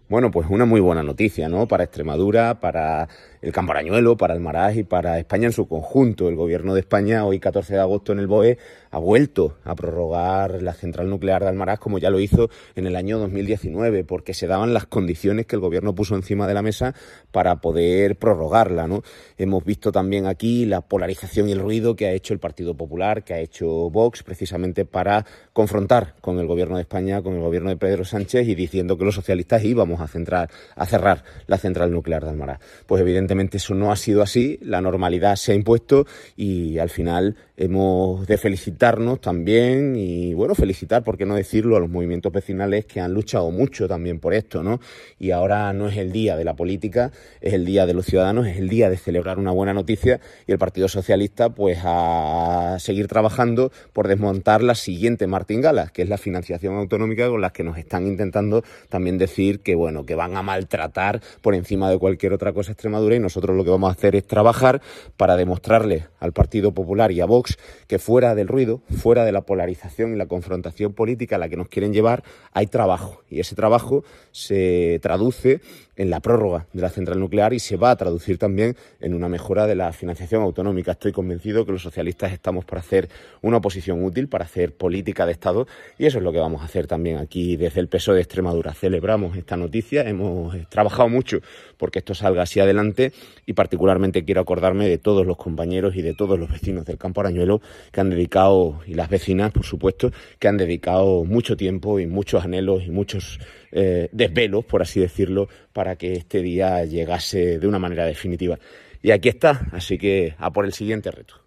Bueno, pues una muy buena noticia, ¿no? Para Extremadura, para el Campo Arañuelo, para Almaraz y para España en su conjunto. El Gobierno de España, hoy 14 de agosto en el BOE, ha vuelto a prorrogar la central nuclear de Almaraz como ya lo hizo en el año 2019, porque se daban las condiciones que el Gobierno puso encima de la mesa para poder prorrogarla, ¿no? Hemos visto también aquí la polarización y el ruido que ha hecho el Partido Popular, que ha hecho Vox, precisamente para confrontar con el Gobierno de España, con el Gobierno de Pedro Sánchez y diciendo que los socialistas íbamos a cerrar la central nuclear de Almaraz. Pues evidentemente eso no ha sido así, la normalidad se ha impuesto y al final hemos de felicitarnos también y, bueno, felicitar, por qué no decirlo, a los movimientos vecinales que han luchado mucho también por esto, ¿no? Y ahora no es el día de la política, es el día de los ciudadanos, es el día de celebrar una buena noticia y el Partido Socialista pues a seguir trabajando por desmontar la siguiente martingala, que es la financiación autonómica con la que nos están intentando también decir que, bueno, que van a maltratar por encima de cualquier otra cosa a Extremadura, y nosotros lo que vamos a hacer es trabajar para demostrarle al Partido Popular y a Vox que fuera del ruido, fuera de la polarización y la confrontación política a la que nos quieren llevar, hay trabajo, y ese trabajo se traduce en la prórroga de la central nuclear y se va a traducir también en una mejora de la financiación autonómica. Estoy convencido que los socialistas estamos para hacer una oposición útil, para hacer política de Estado, y eso es lo que vamos a hacer también aquí desde el PSOE de Extremadura. Celebramos esta noticia, hemos trabajado mucho porque esto salga así adelante y particularmente quiero acordarme de todos los compañeros y de todos los vecinos del Campo Arañuelo que han dedicado, y las vecinas, por supuesto, que han dedicado mucho tiempo y muchos anhelos y muchos desvelos, por así decirlo, para que este día llegase de una manera definitiva. Y aquí está, así que a por el siguiente reto.